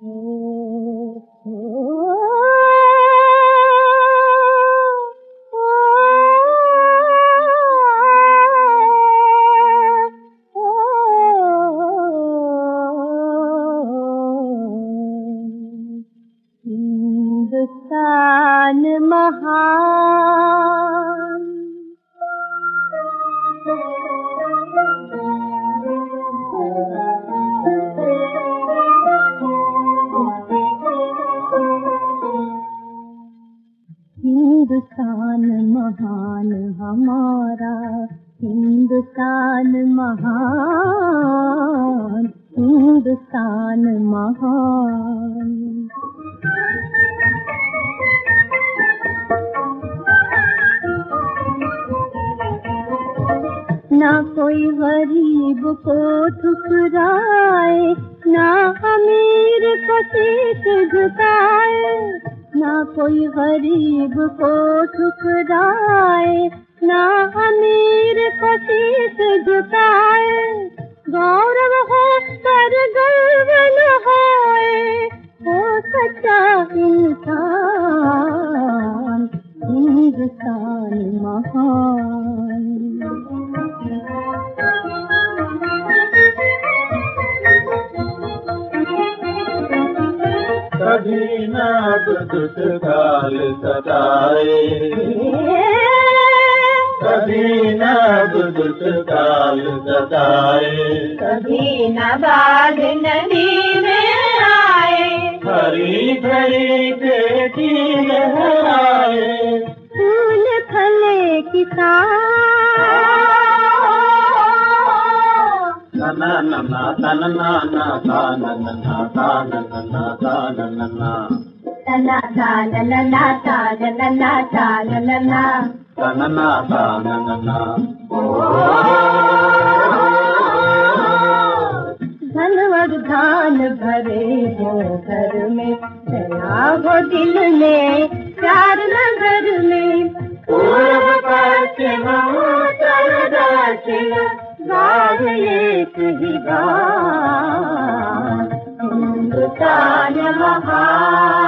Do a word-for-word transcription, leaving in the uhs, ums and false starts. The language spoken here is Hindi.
हिंदुस्तान महान, हिंदुस्तान महान हमारा, हिंदुस्तान महान, हिंदुस्तान महान। ना कोई गरीब को ठुकराए, ना अमीर को शीश झुकाए, ना कोई गरीब को ठुकराए, ना अमीर को शीश झुकाए। गौरव हो पर गर्व न होए, हो सच्चा इंसान, हिंदुस्तान महान। कभी ना दुख काल सताए, कभी ना दुख काल सताए, कभी न बाढ़ नदी में आए, हरी भरी खेती लहराए। फूल फले किसान, ना ना ना ना ना ना ना ना ना ना ना ना ना ना तना तना तना तना तना तना तना तना। धन और धान भरे हो घर में, दया हो दिल में, प्यार नगर में। पूर्व पश्चिम उत्तर दक्षिण गाँव एक ही गाँव, हिंदुस्तान महान।